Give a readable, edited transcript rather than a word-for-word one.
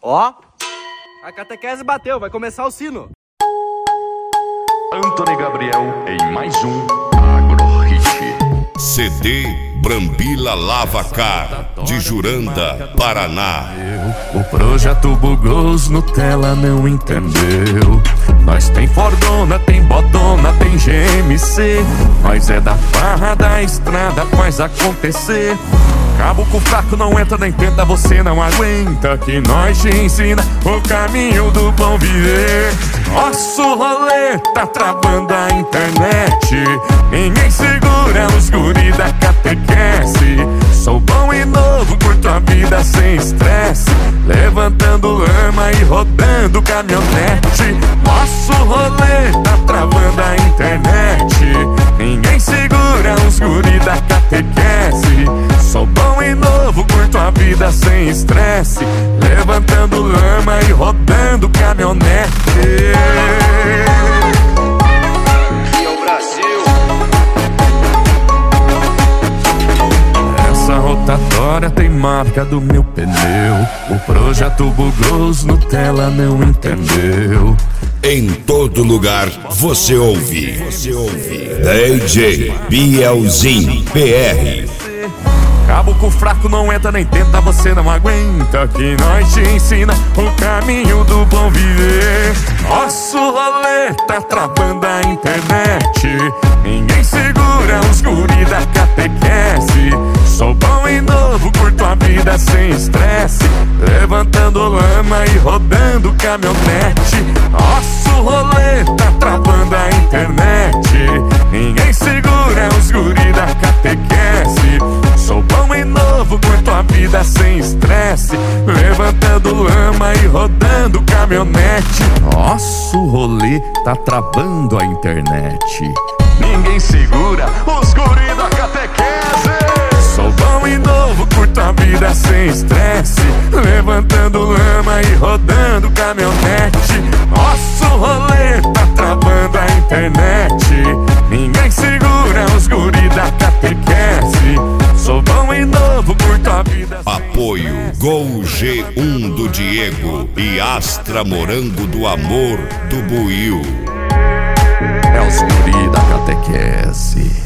Ó, a catequese bateu, vai começar o sino. Antony Gabriel em mais um Agro Hit. CD Brambila Lavacar, de Juranda, Paraná. O projeto bugou, os Nutella não entendeu. Nós tem Fordona, tem Botona, tem GMC. Nós é da farra da estrada, faz acontecer. Cabo com fraco não entra nem tenta, você não aguenta. Que nós te ensina o caminho do bom viver. Nosso rolê tá travando a internet. Ninguém segura os guri da catequese. Sou bom e novo, curto a vida sem estresse. Levantando lama e rodando caminhonete. Nosso rolê tá travando a internet. Ninguém segura os guri da catequese. Sou bom e novo, curto a vida sem estresse. Levantando lama e rodando caminhonete. E é o Brasil. Essa rotatória tem marca do meu pneu. O projeto bugou, os Nutella não entendeu. Em todo lugar você ouve. DJ Bielzinho PR. Cabo com fraco não entra nem tenta, você não aguenta. Que nós te ensina o caminho do bom viver. Nosso rolê tá travando a internet. Ninguém segura os guri da catequese. Sou bom e novo, curto a vida sem estresse. Levantando lama e rodando caminhonete. Nosso rolê tá travando a internet. Ninguém segura os guri da catequese. Sou bom e novo, curto a vida sem estresse. Levantando lama e rodando caminhonete. Nosso rolê tá travando a internet. Ninguém segura os guri da catequese. Sou bom e novo, curto a vida sem estresse. Levantando lama e rodando caminhonete. Nosso rolê tá travando a internet. Ninguém segura os guri da catequese. Sou bom e novo, curto a vida sem Apoio estresse. Gol G1 do Diego e Astra Morango do Amor do Buiu. É os guri da catequese.